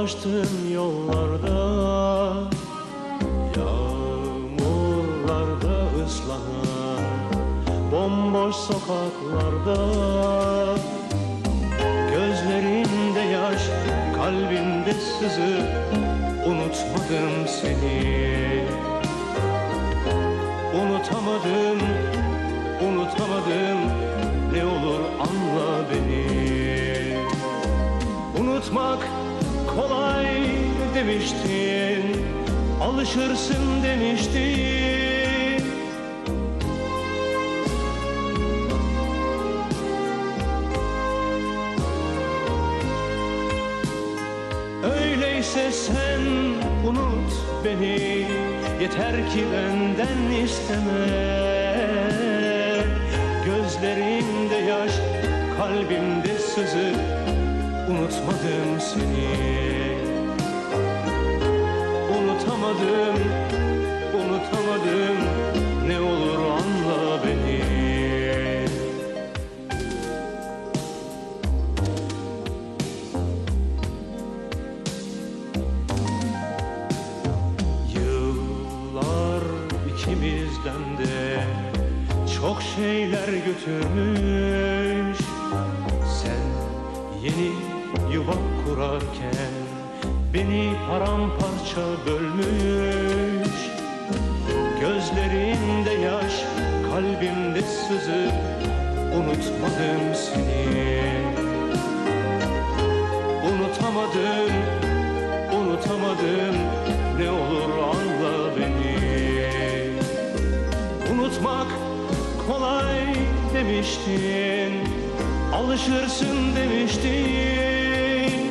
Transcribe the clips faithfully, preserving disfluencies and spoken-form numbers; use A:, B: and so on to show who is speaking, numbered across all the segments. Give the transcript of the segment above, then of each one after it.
A: dolaştığım yollarda, yağmurlarda ıslanan bomboş sokaklarda, gözlerinde yaş, kalbimde sızı, unutmadım seni. Unutamadım, unutamadım, ne olur anla beni. Unutmak kolay demiştin, alışırsın demiştin. Öyleyse sen unut beni, yeter ki benden isteme. Gözlerimde yaş, kalbimde sızı, unutmadım seni. Unutamadım, unutamadım, ne olur anla beni. Yıllar ikimizden de çok şeyler götürmüş. Sen yeni yuva kurarken beni paramparça bölmüş. Gözlerinde yaş, kalbimde sızı, unutmadım seni. Unutamadım, unutamadım, ne olur anla beni. Unutmak kolay demiştin, alışırsın demiştin.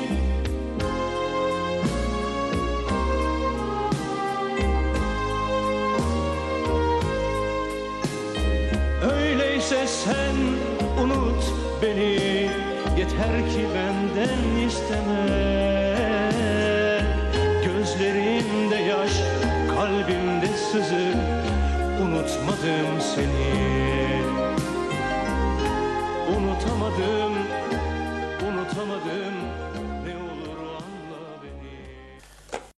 A: Öyleyse sen unut beni, yeter ki benden isteme. Gözlerimde yaş, kalbimde sızı, unutmadım seni. Unutamadım, unutamadım,